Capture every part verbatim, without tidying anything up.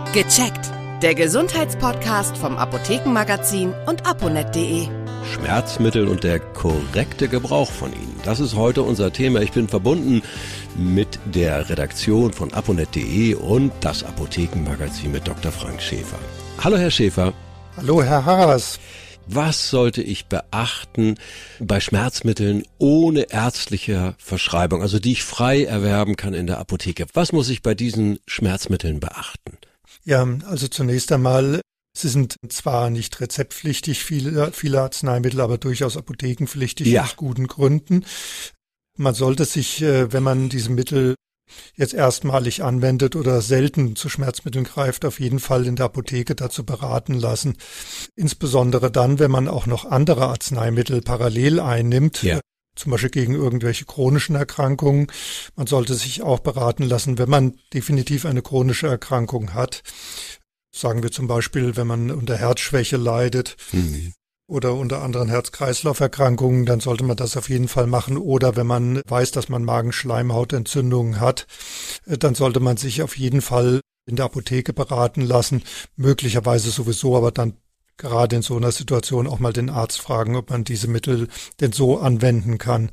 Gecheckt. Der Gesundheitspodcast vom Apothekenmagazin und aponet punkt de. Schmerzmittel und der korrekte Gebrauch von ihnen. Das ist heute unser Thema. Ich bin verbunden mit der Redaktion von aponet punkt de und das Apothekenmagazin mit Doktor Frank Schäfer. Hallo Herr Schäfer. Hallo Herr Haas. Was sollte ich beachten bei Schmerzmitteln ohne ärztliche Verschreibung, also die ich frei erwerben kann in der Apotheke? Was muss ich bei diesen Schmerzmitteln beachten? Ja, also zunächst einmal, sie sind zwar nicht rezeptpflichtig, viele, viele Arzneimittel, aber durchaus apothekenpflichtig, ja. Aus guten Gründen. Man sollte sich, wenn man diese Mittel jetzt erstmalig anwendet oder selten zu Schmerzmitteln greift, auf jeden Fall in der Apotheke dazu beraten lassen. Insbesondere dann, wenn man auch noch andere Arzneimittel parallel einnimmt, ja. zum Beispiel gegen irgendwelche chronischen Erkrankungen. Man sollte sich auch beraten lassen, wenn man definitiv eine chronische Erkrankung hat. Sagen wir zum Beispiel, wenn man unter Herzschwäche leidet. Mhm. Oder unter anderen Herz-Kreislauf-Erkrankungen, dann sollte man das auf jeden Fall machen. Oder wenn man weiß, dass man Magenschleimhautentzündungen hat, dann sollte man sich auf jeden Fall in der Apotheke beraten lassen. Möglicherweise sowieso, aber dann gerade in so einer Situation auch mal den Arzt fragen, ob man diese Mittel denn so anwenden kann.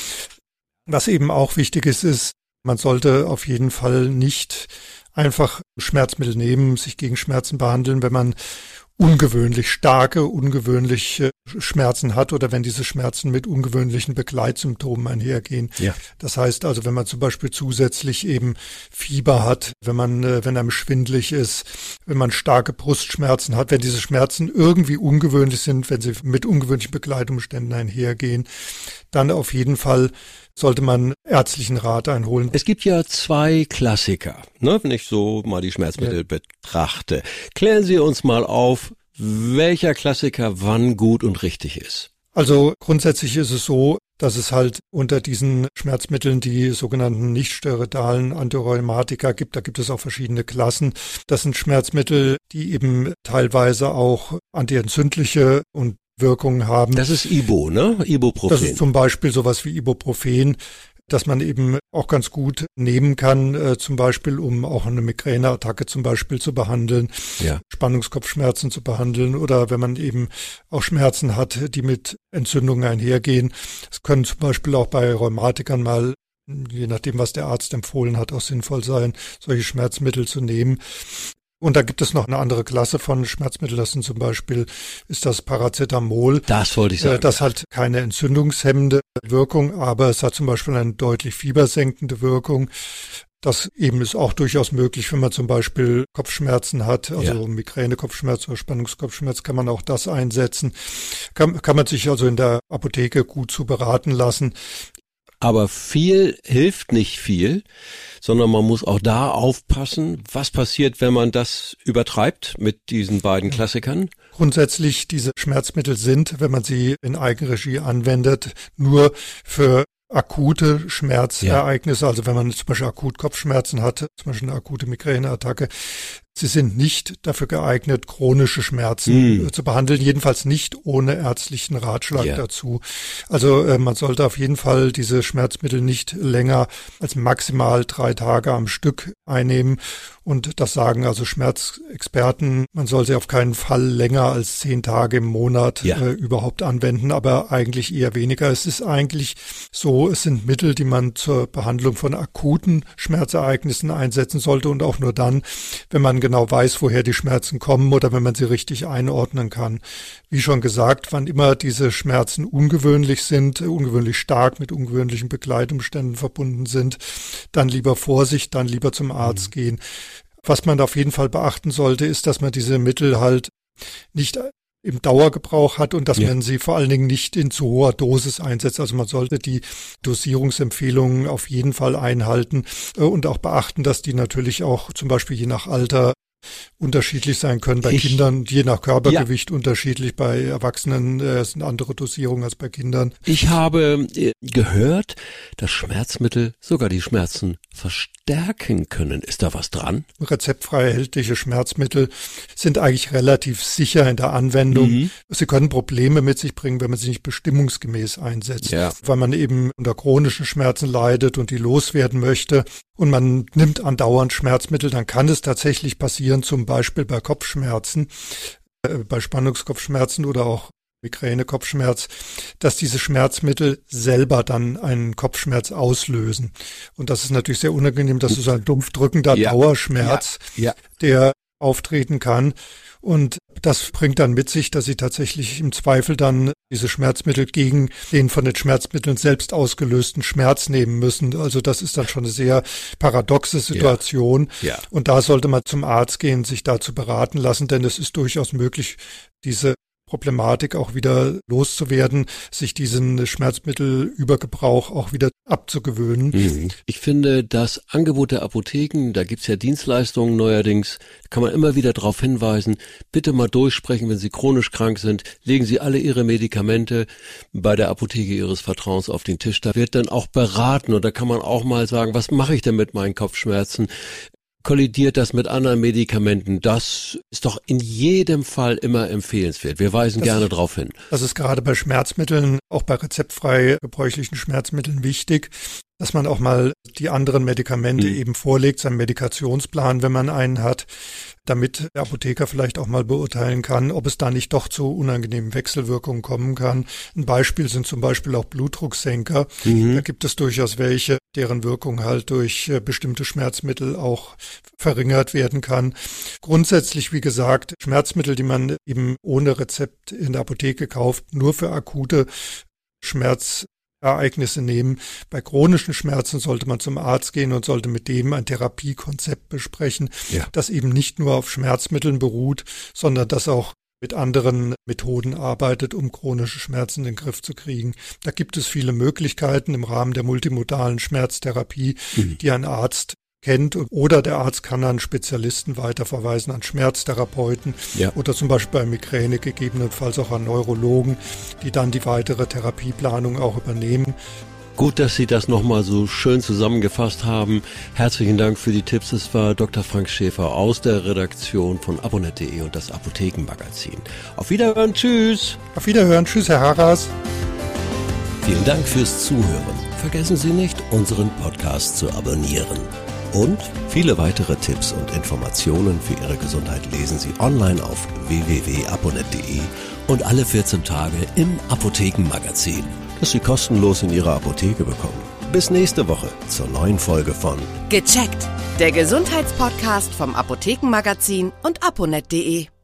Was eben auch wichtig ist, ist, man sollte auf jeden Fall nicht einfach Schmerzmittel nehmen, sich gegen Schmerzen behandeln, wenn man ungewöhnlich starke, ungewöhnliche Schmerzen hat oder wenn diese Schmerzen mit ungewöhnlichen Begleitsymptomen einhergehen. Ja. Das heißt also, wenn man zum Beispiel zusätzlich eben Fieber hat, wenn man, wenn einem schwindelig ist, wenn man starke Brustschmerzen hat, wenn diese Schmerzen irgendwie ungewöhnlich sind, wenn sie mit ungewöhnlichen Begleitumständen einhergehen, dann auf jeden Fall sollte man ärztlichen Rat einholen. Es gibt ja zwei Klassiker, ne, wenn ich so mal die Schmerzmittel ja. betrachte. Klären Sie uns mal auf, welcher Klassiker wann gut und richtig ist. Also grundsätzlich ist es so, dass es halt unter diesen Schmerzmitteln die sogenannten nicht-steroidalen Antirheumatika gibt. Da gibt es auch verschiedene Klassen. Das sind Schmerzmittel, die eben teilweise auch antientzündliche und Wirkungen haben. Das ist Ibo, ne? Ibuprofen. Das ist zum Beispiel sowas wie Ibuprofen, das man eben auch ganz gut nehmen kann, äh, zum Beispiel, um auch eine Migräneattacke zum Beispiel zu behandeln, ja. Spannungskopfschmerzen zu behandeln oder wenn man eben auch Schmerzen hat, die mit Entzündungen einhergehen. Es können zum Beispiel auch bei Rheumatikern mal, je nachdem, was der Arzt empfohlen hat, auch sinnvoll sein, solche Schmerzmittel zu nehmen. Und da gibt es noch eine andere Klasse von Schmerzmitteln, das sind zum Beispiel, ist das Paracetamol. Das wollte ich sagen. Das hat keine entzündungshemmende Wirkung, aber es hat zum Beispiel eine deutlich fiebersenkende Wirkung. Das eben ist auch durchaus möglich, wenn man zum Beispiel Kopfschmerzen hat, also ja. Migräne, Kopfschmerz oder Spannungskopfschmerz, kann man auch das einsetzen. Kann, kann man sich also in der Apotheke gut zu beraten lassen. Aber viel hilft nicht viel, sondern man muss auch da aufpassen, was passiert, wenn man das übertreibt mit diesen beiden Klassikern. Grundsätzlich, diese Schmerzmittel sind, wenn man sie in Eigenregie anwendet, nur für akute Schmerzereignisse, ja. Also wenn man zum Beispiel akut Kopfschmerzen hat, zum Beispiel eine akute Migräneattacke. Sie sind nicht dafür geeignet, chronische Schmerzen mm. zu behandeln, jedenfalls nicht ohne ärztlichen Ratschlag yeah. dazu. Also äh, man sollte auf jeden Fall diese Schmerzmittel nicht länger als maximal drei Tage am Stück einnehmen. Und das sagen also Schmerzexperten, man soll sie auf keinen Fall länger als zehn Tage im Monat ja. äh, überhaupt anwenden, aber eigentlich eher weniger. Es ist eigentlich so, es sind Mittel, die man zur Behandlung von akuten Schmerzereignissen einsetzen sollte und auch nur dann, wenn man genau weiß, woher die Schmerzen kommen oder wenn man sie richtig einordnen kann. Wie schon gesagt, wann immer diese Schmerzen ungewöhnlich sind, ungewöhnlich stark mit ungewöhnlichen Begleitumständen verbunden sind, dann lieber Vorsicht, dann lieber zum Arzt mhm. gehen. Was man auf jeden Fall beachten sollte, ist, dass man diese Mittel halt nicht im Dauergebrauch hat und dass ja. man sie vor allen Dingen nicht in zu hoher Dosis einsetzt. Also man sollte die Dosierungsempfehlungen auf jeden Fall einhalten und auch beachten, dass die natürlich auch zum Beispiel je nach Alter unterschiedlich sein können. Bei ich, Kindern je nach Körpergewicht ja. unterschiedlich, bei Erwachsenen äh, sind andere Dosierungen als bei Kindern. Ich habe äh, gehört, dass Schmerzmittel sogar die Schmerzen verstärken können. Ist da was dran? Rezeptfrei erhältliche Schmerzmittel sind eigentlich relativ sicher in der Anwendung. Mhm. Sie können Probleme mit sich bringen, wenn man sie nicht bestimmungsgemäß einsetzt, ja. weil man eben unter chronischen Schmerzen leidet und die loswerden möchte. und man nimmt andauernd Schmerzmittel, dann kann es tatsächlich passieren, zum Beispiel bei Kopfschmerzen, äh, bei Spannungskopfschmerzen oder auch Migräne-Kopfschmerz, dass diese Schmerzmittel selber dann einen Kopfschmerz auslösen. Und das ist natürlich sehr unangenehm, das ist so ein dumpf drückender ja. Dauerschmerz, ja. Ja. der auftreten kann. Und das bringt dann mit sich, dass sie tatsächlich im Zweifel dann diese Schmerzmittel gegen den von den Schmerzmitteln selbst ausgelösten Schmerz nehmen müssen. Also das ist dann schon eine sehr paradoxe Situation. Ja. Ja. Und da sollte man zum Arzt gehen, sich dazu beraten lassen, denn es ist durchaus möglich, diese Problematik auch wieder loszuwerden, sich diesen Schmerzmittelübergebrauch auch wieder abzugewöhnen. Mhm. Ich finde, das Angebot der Apotheken, da gibt's ja Dienstleistungen neuerdings, kann man immer wieder darauf hinweisen, bitte mal durchsprechen, wenn Sie chronisch krank sind, legen Sie alle Ihre Medikamente bei der Apotheke Ihres Vertrauens auf den Tisch. Da wird dann auch beraten und da kann man auch mal sagen, was mache ich denn mit meinen Kopfschmerzen? Kollidiert das mit anderen Medikamenten? Das ist doch in jedem Fall immer empfehlenswert. Wir weisen das gerne darauf hin. Das ist gerade bei Schmerzmitteln, auch bei rezeptfrei gebräuchlichen Schmerzmitteln wichtig, dass man auch mal die anderen Medikamente mhm. eben vorlegt, seinen Medikationsplan, wenn man einen hat, damit der Apotheker vielleicht auch mal beurteilen kann, ob es da nicht doch zu unangenehmen Wechselwirkungen kommen kann. Ein Beispiel sind zum Beispiel auch Blutdrucksenker. Mhm. Da gibt es durchaus welche, deren Wirkung halt durch bestimmte Schmerzmittel auch verringert werden kann. Grundsätzlich, wie gesagt, Schmerzmittel, die man eben ohne Rezept in der Apotheke kauft, nur für akute Schmerz Ereignisse nehmen. Bei chronischen Schmerzen sollte man zum Arzt gehen und sollte mit dem ein Therapiekonzept besprechen, ja. das eben nicht nur auf Schmerzmitteln beruht, sondern das auch mit anderen Methoden arbeitet, um chronische Schmerzen in den Griff zu kriegen. Da gibt es viele Möglichkeiten im Rahmen der multimodalen Schmerztherapie, mhm. die ein Arzt kennt, oder der Arzt kann an Spezialisten weiterverweisen, an Schmerztherapeuten ja. oder zum Beispiel bei Migräne gegebenenfalls auch an Neurologen, die dann die weitere Therapieplanung auch übernehmen. Gut, dass Sie das nochmal so schön zusammengefasst haben. Herzlichen Dank für die Tipps. Es war Doktor Frank Schäfer aus der Redaktion von aponet punkt de und das Apothekenmagazin. Auf Wiederhören, tschüss. Auf Wiederhören, tschüss, Herr Harras. Vielen Dank fürs Zuhören. Vergessen Sie nicht, unseren Podcast zu abonnieren. Und viele weitere Tipps und Informationen für Ihre Gesundheit lesen Sie online auf w w w punkt aponet punkt de und alle vierzehn Tage im Apothekenmagazin, das Sie kostenlos in Ihrer Apotheke bekommen. Bis nächste Woche zur neuen Folge von Gecheckt, der Gesundheitspodcast vom Apothekenmagazin und aponet punkt de.